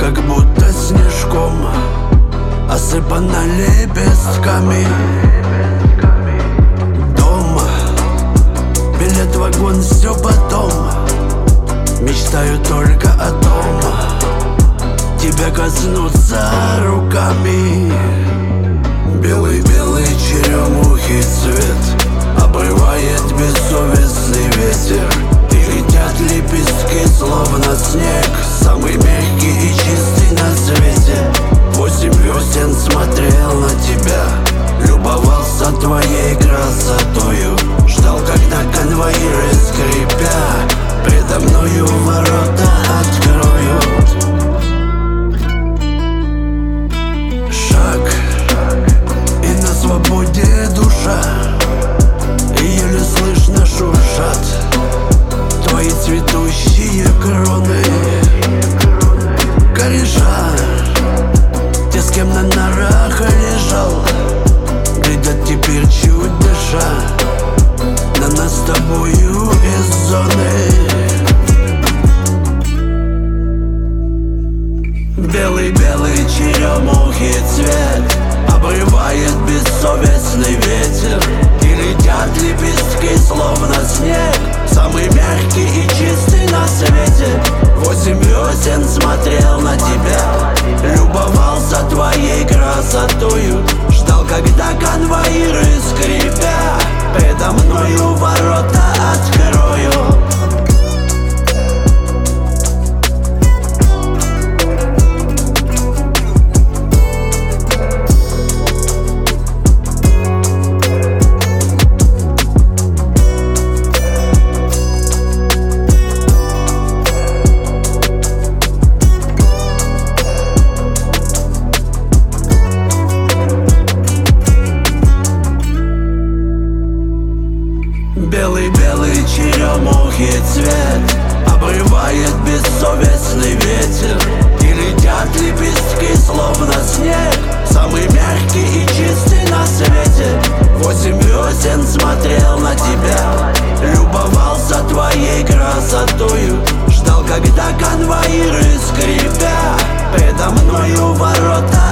как будто снежком осыпана лепестками. Дома, билет в вагон, все потом. Мечтаю только о том, тебя коснуться руками. Белый-белый черемухий цвет обрывает бессовестный ветер, и летят лепестки, словно снег, самый мягкий и чистый на свете. 8 весен смотрел на тебя, любовался твоей красотою, ждал, когда конвоиры, скрипя, предо мною ворота откроют. Шаг, и на свободе душа, и еле слышно шуршат твои цветущие кроны. Кореша, те, с кем на нарах лежал, глядят теперь чуть дыша на нас с тобою из зоны. Белый-белый черемухий цвет обрывает бессовестный ветер, и летят лепестки, словно снег, самый мягкий и чистый на свете. 8 весен смотрел на тебя, любовался твоей красотою, ждал, когда конвоиры, скрипя, предо мною ворота откроют. Белый-белый черемухий цвет обрывает бессовестный ветер, и летят лепестки, словно снег, самый мягкий и чистый на свете. 8 весен смотрел на тебя, любовался твоей красотою, ждал, когда конвоиры, скрипя, предо мною ворота